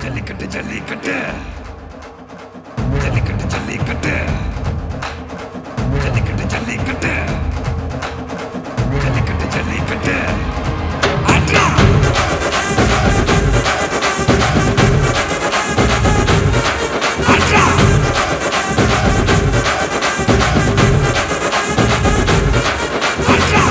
ஜல்லிக்கட்டு ஜல்லிக்கட்டு ஜல்லிக்கட்டு ஜல்லிக்கட்டு ஜல்லிக்கட்டு ஜல்லிக்கட்டு ஜல்லிக்கட்டு ஜல்லிக்கட்டு ஆட்ரா ஆட்ரா ஆட்ரா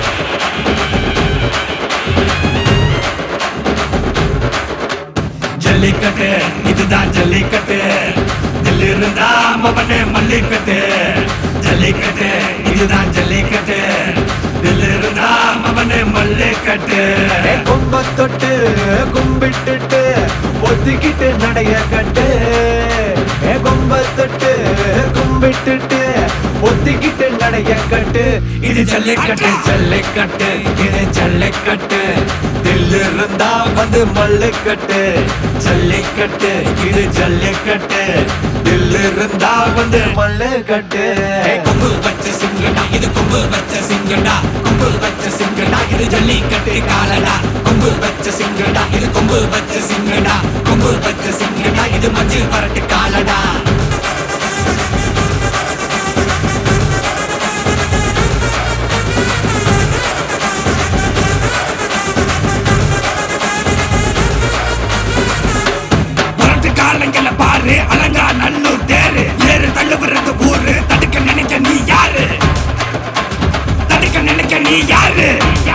ஜல்லிக்கட்டு இதுதான் ஜல்லிக்கட்டு தில் இருந்தா மவனே மல்லிக்கட்டு ஜல்லிக்கட்டு இதுதான் ஜல்லிக்கட்டு தில் இருந்தா மவனே மல்லிக்கட்டு கொம்ப தொட்டு கும்பிட்டுட்டு ஒத்திக்கிட்டு நடைய கட்டு கொம்ப தொட்டு கும்பிட்டுட்டு ஒத்திக்கிட்டு நடைய கட்டு இது ஜல்லிக்கட்டு ஜல்லிக்கட்டு இது ஜல்லிக்கட்டு தில் இருந்தா வந்து மல்லுக்கட்டு ஜல்லிக்கட்டு இது ஜல்லிக்கட்டு தில் இருந்தா வந்து மல்லுக்கட்டு கொம்பு வச்ச சிங்கடா இது கொம்பு வச்ச சிங்கடா கொம்பு வச்ச சிங்கடா இது ஜல்லிக்கட்டு காலடா கொம்பு வச்ச சிங்கடா இது கொம்பு வச்ச சிங்கடா கொம்பு வச்ச சிங்கடா இது மஞ்சு வரட்டு காலடா காலங்கள பாரு அலங்கா நல்லூர் தேரு ஏறு தள்ளுவுறது ஊரு தடுக்க நினைக்க நீ யாரு தடுக்க நினைக்க நீ யாரு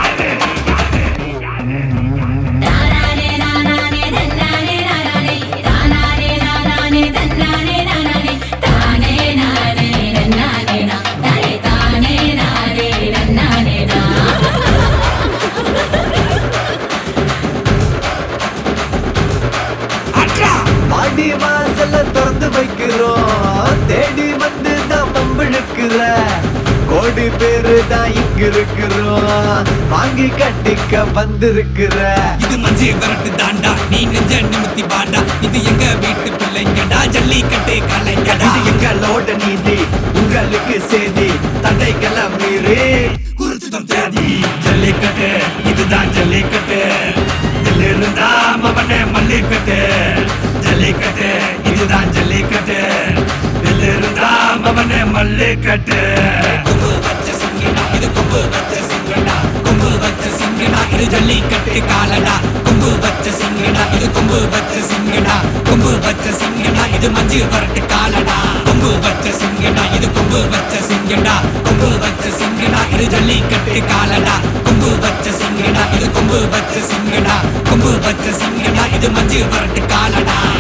பாடி வாசல திறந்து வைக்கிறோம் தேடி வந்து தான் பம்பிழுக்கிற கோடி பேரு தான் இங்க இருக்கிறோம் வாங்கி கட்டிக்க வந்திருக்கிற இது மஞ்சி வரட்டு தாண்டா நீ நெஞ்ச நிமித்தி பாண்டா இது எங்க வீட்டு பிள்ளைங்கடா ஜல்லிக்கட்டு கலைஞடா இது எங்களோட நீதி உங்களுக்கு செய்தி தடைகளை மீறி குறிச்சுதம் தேதி ஜல்லிக்கட்டு இதுதான் ஜல்லிக்கட்டு தில் இருந்தா மவனே மல்லிக்கட்டு ஜல்லிக்கட்டு இதுதான் ஜல்லிக்கட்டு தில் இருந்தா மவனே மல்லிக்கட்டு கொம்பு வச்ச சிங்கடா இது கொம்பு வச்ச சிங்கடா கொம்பு வச்ச சிங்கடா இது ஜல்லிக்கட்டு காலடா கொம்பு வச்ச சிங்கடா இது கொம்பு வச்ச சிங்கடா கொம்பு வச்ச சிங்கடா இது மஞ்சு வரட்டு காலடா கொம்பு வச்ச சிங்கடா இது கொம்பு வச்ச சிங்கடா கொம்பு வச்ச சிங்கடா இது ஜல்லிக்கட்டு காலடா கொம்பு வச்ச சிங்கடா இது கொம்பு வச்ச சிங்கடா கொம்பு வச்ச சிங்கடா இது மஞ்சு வரட்டு காலடா